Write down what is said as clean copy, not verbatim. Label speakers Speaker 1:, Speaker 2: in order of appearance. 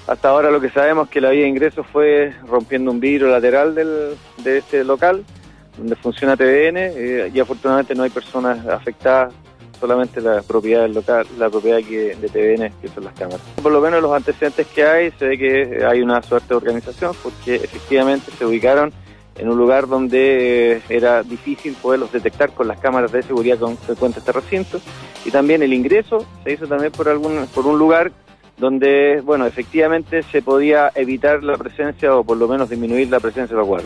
Speaker 1: Hasta ahora lo que sabemos es que la vía de ingreso fue rompiendo un vidrio lateral de este local, donde funciona TVN, y afortunadamente no hay personas afectadas, solamente la propiedad del local, la propiedad de TVN, que son las cámaras. Por lo menos los antecedentes que hay, se ve que hay una suerte de organización, porque efectivamente se ubicaron en un lugar donde era difícil poderlos detectar con las cámaras de seguridad que cuenta este recinto, y también el ingreso se hizo también por un lugar donde, bueno, efectivamente se podía evitar la presencia o por lo menos disminuir la presencia de los guardias.